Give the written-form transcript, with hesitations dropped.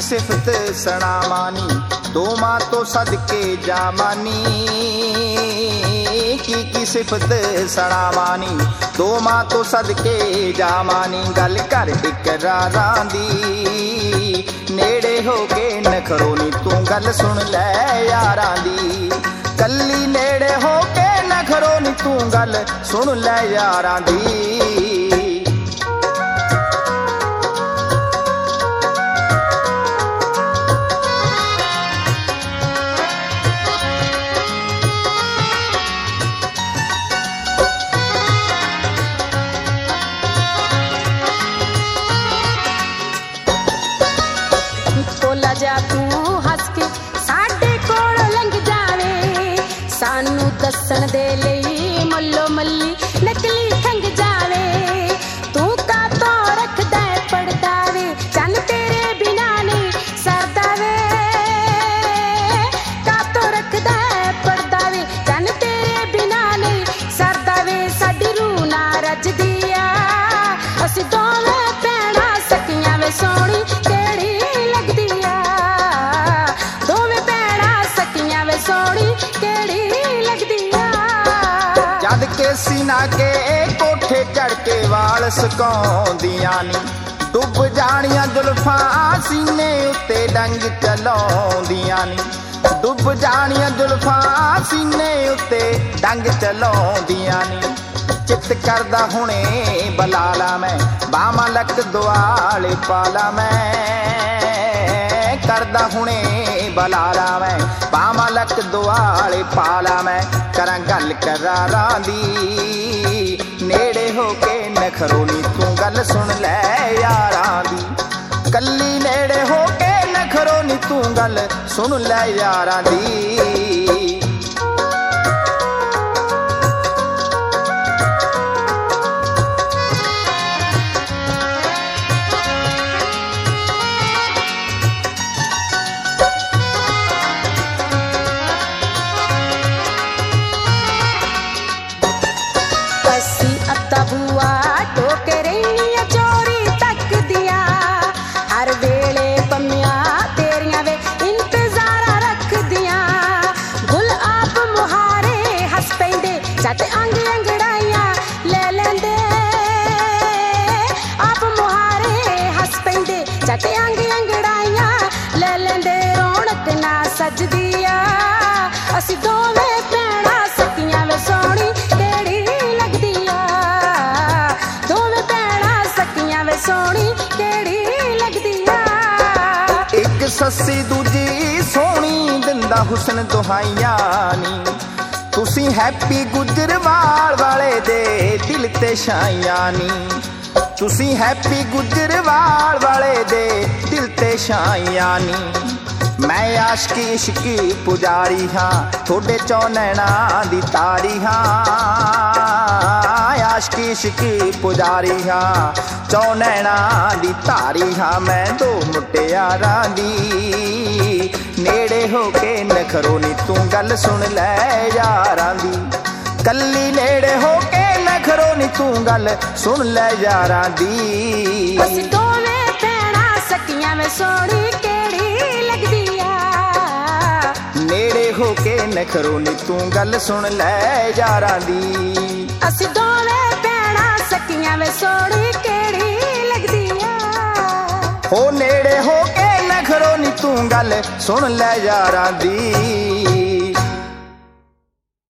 सिफत सणावानी, दोवां तो सदके जावानी। की सिफत सणावानी, दोवां तो सदके जावानी। गल कर इकरारां दी, नेड़े हो के नखरोनी तू गल सुन लै यारां दी। कल्ली नेड़े हो के नखरोनी तू गल सुन लै यारां दी। बोला जा तू हस के साडे कोल लंघ जावे, सानू दसन दे लई मल्लो मल्ली नकली खंग जावे। तू का तो रखदा है पड़दा वे, चन तेरे बिना नहीं सरदा वे। का तो रखदा है पड़दा वे, चन तेरे बिना नहीं सरदा वे। साडी रूह ना रजदी आ, असी दोवें भैणां सकियां वे सोहणी केड़ी लगदी आ। दोवें भैणां सकियां वे सोहणी केड़ी लगदी आ। जद के सीना के कोठे चढ़ के वाल सुकाउंदियां नी, डुब जानियां जुल्फां सीने उत्ते डंग चलाउंदियां नी। डुब जानियां जुल्फां सीने उत्ते डंग चलाउंदियां नी। चित करदा हुणे बलाला मैं, बावां लक दुआले पाला मैं। करदा हुणे बलाला मैं, बावां लक दुआले पाला मैं। करां गल करारां दी, नेड़े हो के नखरोनी तू गल सुन लै यारां दी। कल्ली नेड़े हो के नखरोनी तू गल सुन लै यारां दी। बुआ टोक रही चोरी तक दिया, हर वेले पम्मिया तेरिया वे इंतजारा रख दिया। गुल आप मुहारे हस पैंदे, झट अंग अंगड़ाइया ले लेंदे। आप मुहारे हस पैंदे, झट अंग अंगड़ाइया ले लेंदे। रौनक ना सजदी आ, असी दोवें भैणां सकियां वे सोहणी केड़ी लगदी आ। दोवें भैणां सकियां वे सोहणी केड़ी लगदी आ। एक सस्सी दूजी सोहणी दिंदा हुसन दुहाइयां नी। तुसी हैप्पी गुजरवाल वाले दे दिल ते छाइयां नी। तुसी हैप्पी गुजरवाल वाले दे दिल ते छाइयां नी। मैं आशकी इश्की पुजारी हाँ, थोड़े चौ नैना दी तारी हाँ। आशकी इश्की पुजारी हाँ, चौ नैना दी तारी हाँ। मैं दो मुटियारां दी, नेड़े हो के नखरोनी तू गल सुन लै यारां दी। कल्ली नेड़े हो के नखरोनी तू गल सुन लै यारां दी। असी दोवें भैणां सकियां वे सोहणी केड़ी लगदी आ। नेड़े हो के नखरोनी तू गल सुन लै यारां दी। असी दोवें भैणां सकियां वे सोहणी केड़ी लगदी आ। हो नेड़े हो के नखरोनी तू गल सुन लै यारां दी।